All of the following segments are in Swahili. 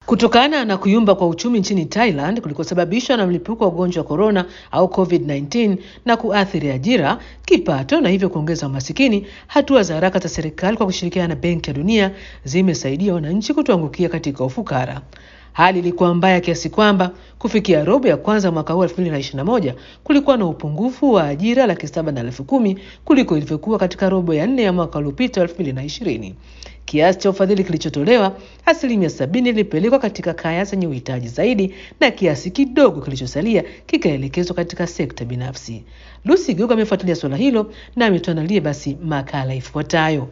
Kutokana na kuyumba kwa uchumi nchini Thailand kulikosababishwa na mlipuko wa ugonjwa wa corona au COVID-19 na kuathiri ajira, kipato na hivyo kuongeza umasikini, hatua za haraka za serikali kwa kushirikiana na Benki ya Dunia zimesaidia wananchi kutoangukia katika ufukara. Hali ilikuwa mbaya kiasi kwamba kufikia robo ya kwanza mwaka huu 2021 kulikuwa na upungufu wa ajira 710,000 kuliko ilivyokuwa katika robo ya 4 ya mwaka uliopita 2020. Kiasi cha ufadhili kilichotolewa, 70% ilipelekwa katika kaya zenye uhitaji zaidi na kiasi kidogo kilichosalia kikaelekezwa katika sekta binafsi. Lucy Guga amefuatilia swala hilo na ametuandalia basi makala ifuatayo.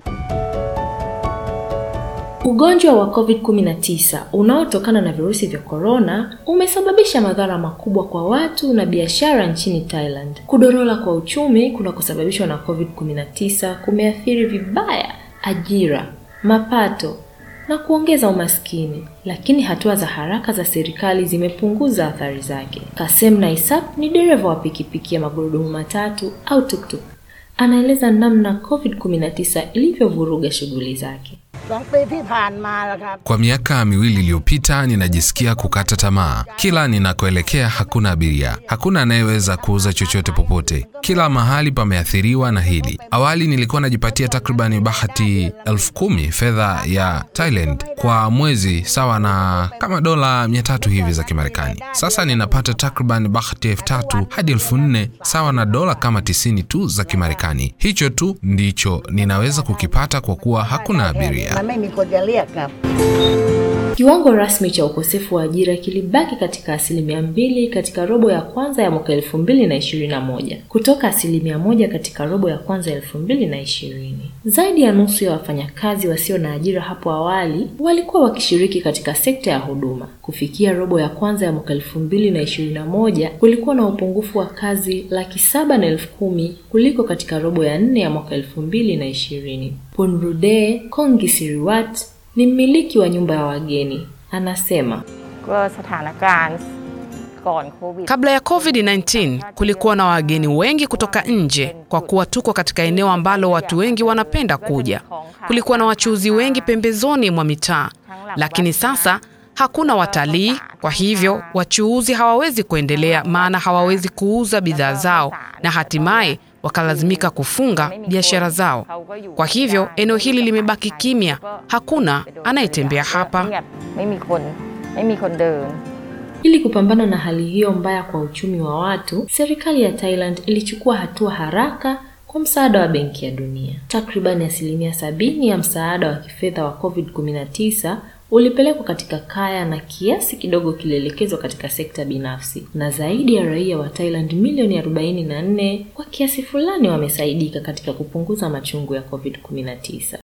Ugonjwa wa COVID-19 unaotokana na virusi vya corona umesababisha madhara makubwa kwa watu na biashara nchini Thailand. Kudorora kwa uchumi kunakosababishwa na COVID-19 kumeathiri vibaya ajira, mapato na kuongeza umaskini, lakini hatua za haraka za serikali zimepunguza athari zake. Kasem Naisap ni dereva wa pikipiki ya magurudumu matatu au tuktuk. Anaeleza namna COVID-19 ilivyovuruga shughuli zake. Kwa miaka miwili iliyopita ninajisikia kukata tamaa. Kila ninakoelekea hakuna abiria. Hakuna anayeweza kuuza chochote popote. Kila mahali pameathiriwa na hili. Awali nilikuwa najipatia takribani bahati 10,000 fedha ya Thailand kwa mwezi, sawa na kama $300 hivi za Kimarekani. Sasa ninapata takribani bahati 3,000 hadi 4,000 sawa na dola kama 90 tu za Kimarekani. Hicho tu ndicho ninaweza kukipata kwa kuwa hakuna abiria. Kiwango rasmi cha ukosefu wa ajira kilibaki katika 2% katika robo ya kwanza ya mwaka 2021 kutoka 1% katika robo ya kwanza 2020. Zaidi ya nusu ya wafanyakazi wasio na ajira hapo awali walikuwa wakishiriki katika sekta ya huduma. Kufikia robo ya kwanza ya mwaka 2021 kulikuwa na upungufu wa kazi 710,000 kuliko katika robo ya 4 ya mwaka 2020. Punrude Kongisiriwat ni mmiliki wa nyumba ya wageni. Anasema, kabla ya COVID-19 kulikuwa na wageni wengi kutoka nje kwa kuwa tuko katika eneo ambalo watu wengi wanapenda kuja. Kulikuwa na wachuuzi wengi pembezoni mwa mitaa, lakini sasa hakuna watalii, kwa hivyo wachuuzi hawawezi kuendelea maana hawawezi kuuza bidhaa zao na hatimaye wakalazimika kufunga biashara zao. Kwa hivyo eneo hili limebaki kimya, hakuna anayetembea hapa. Ili kupambana na hali hiyo mbaya kwa uchumi wa watu, serikali ya Thailand ilichukua hatua haraka kwa msaada wa Benki ya Dunia. Takribani 70% ya msaada wa kifedha wa COVID-19 ulipelekwa katika kaya na kiasi kidogo kilielekezwa katika sekta binafsi, na zaidi ya raia wa Thailand milioni 44 kwa kiasi fulani wamesaidika katika kupunguza machungu ya COVID-19.